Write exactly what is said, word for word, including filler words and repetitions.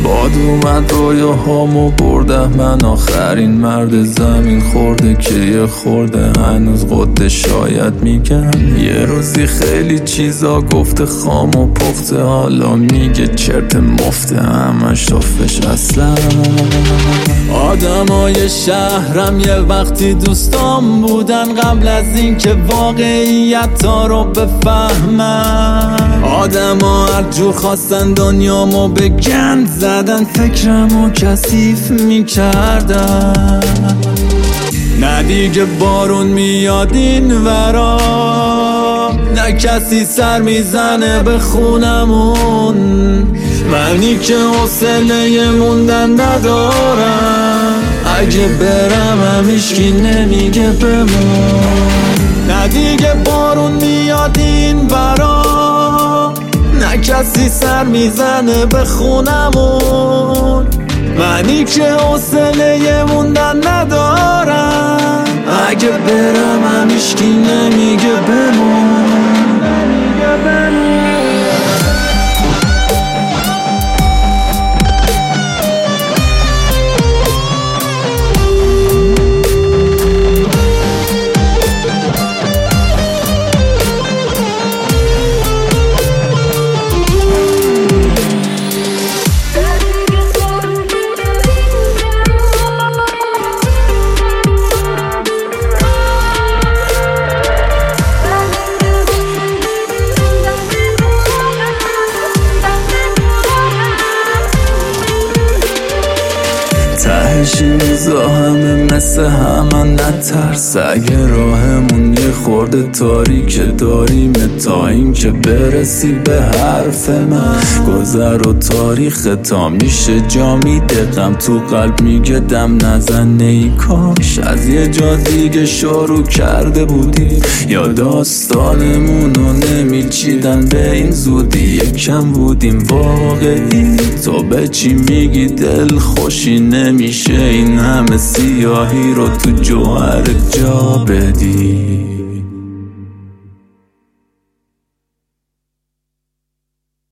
باد اومد رویاهامو برده، من آخرین مرد زمین خورده که یه خورده هنوز قده. شاید میگم یه روزی خیلی چیزا گفته خام و پخته، حالا میگه چرت مفته همش توفش اصلا. آدمای شهرم یه وقتی دوستام بودن قبل از این که واقعیت ها رو بفهمم. آدما هر جور خواستن دنیامو به گند زدن، فکرمو کثیف میکردن. نه دیگه بارون میاد این ورا، نه کسی سر میزنه به خونمون. منی که حوصله موندن ندارم، اگه برم هم هیچکی نمیگه بمون. نه دیگه بارون میاد این ورا، نه کسی سر میزنه به خونمون. منی که حوصله موندن ندارم، اگه برم هم هیچکی نمیگه بمون. چیزا همه مثل همه، نترس اگه راهمون یه خورده تاریک داریم تا این که برسی به حرف من. گذر و تاریخ تا میشه جا میده غم تو قلب میگه دم نزن. ای کاش از یه جا دیگه شروع کرده بودی، یا داستانمونو نمیچیدن به این زودی. یکم بودیم واقعی، تو به چی میگی دل خوشی نمیشه این همه سیاهی رو تو جوهر جا بدی.